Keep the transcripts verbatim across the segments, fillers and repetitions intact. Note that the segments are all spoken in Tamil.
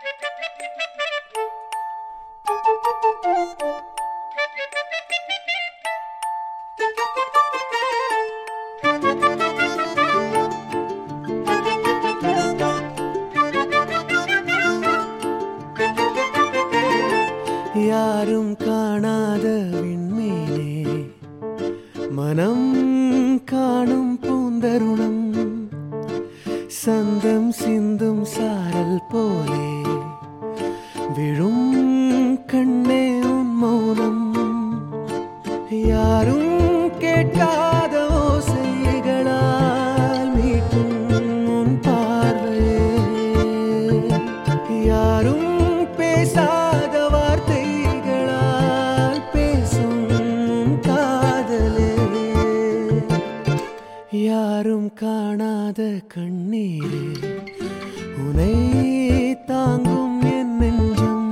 யாரும் காணாத விண்மீனே, மனம் காணும் பூந்தருணம், சந்தம் சிந்தும் சாரல் போலே விழும் கண்ணே உன் மௌனம். யாரும் கேட்காத ஓசைகளால் மீட்டும் உன் பார்வையே, யாரும் பேசாத வார்த்தைகளால் பேசும் காதலே, யாரும் காணாத கண்ணீரே உனை தாங்கும் என் நெஞ்சம்.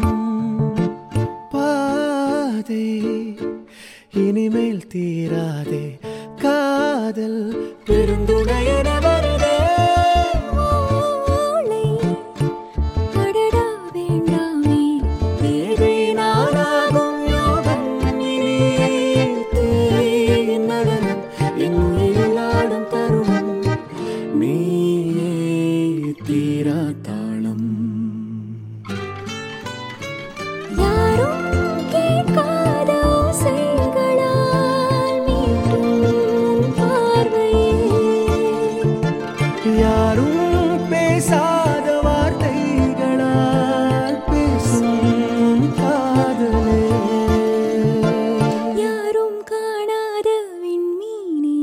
பாதை இனிமேல் தீராதே, காதல் பெருந்துணையென வருதே. அடடா வேண்டாமே, தேவை நானாகும் யோகம் இனி. தேயின் நடனம் என் உயிரில் ஆடும் தருணம், நீயே தீரா தாளம். யாரும் கேட்காத ஓசைகளால் மீட்டும் உன் பார்வையே, யாரும் பேசாத வார்த்தைகளால் பேசும் காதலே. யாரும் காணாத விண்மீனே.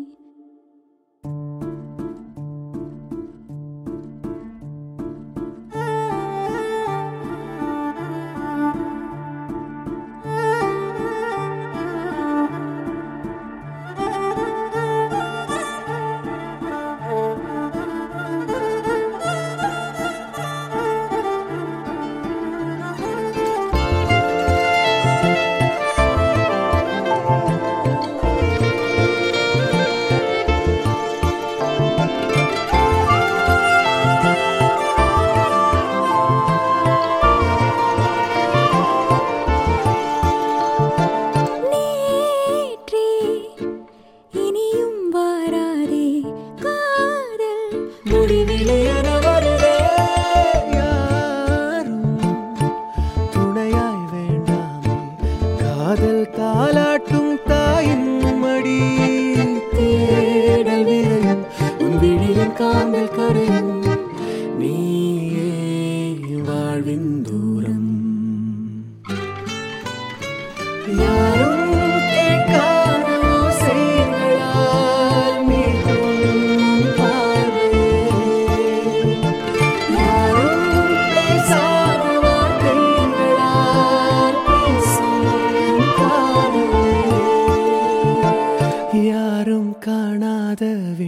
நேற்றே இனியும் வாராதே, காதல் முடிவிலே என வருதே. யாரும் துணையாய் வேண்டாமே, காதல் தாலாட்டும் தாயின் மடி. தேடல் விரையும் உன் விழியின் காந்தல் கரையும், நீயே வாழ்வின் தூரம். யாரும் கேட்காத ஓசைகளால் மீட்டும் பார்வையே, யாரும் பேசாத வார்த்தைகளால் பேசும் காதலே, யாரும் காணாத